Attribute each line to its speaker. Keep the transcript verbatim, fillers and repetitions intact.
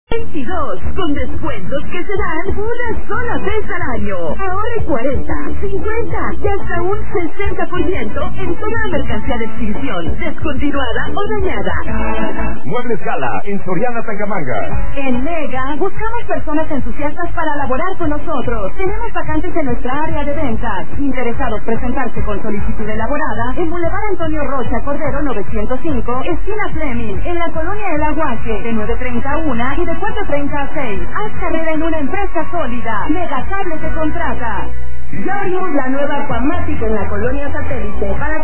Speaker 1: veintidós, con descuentos que se dan una sola vez al año. Ahorre cuarenta, cincuenta y hasta un sesenta por ciento en toda la mercancía de exhibición, descontinuada o dañada.
Speaker 2: Muebles Gala, en Soriana Tangamanga.
Speaker 1: En Mega, buscamos personas entusiastas para laborar con nosotros. Tenemos vacantes en nuestra área de ventas. Interesados presentarse con solicitud elaborada en Boulevard Antonio Rocha Cordero novecientos cinco, esquina Fleming, en la colonia El Aguaje, de nueve treinta a una y de cuatro treinta a seis. Haz carrera en una empresa sólida. Megacable te contrata. Ya abrimos la nueva Aquamatic en la colonia Satélite para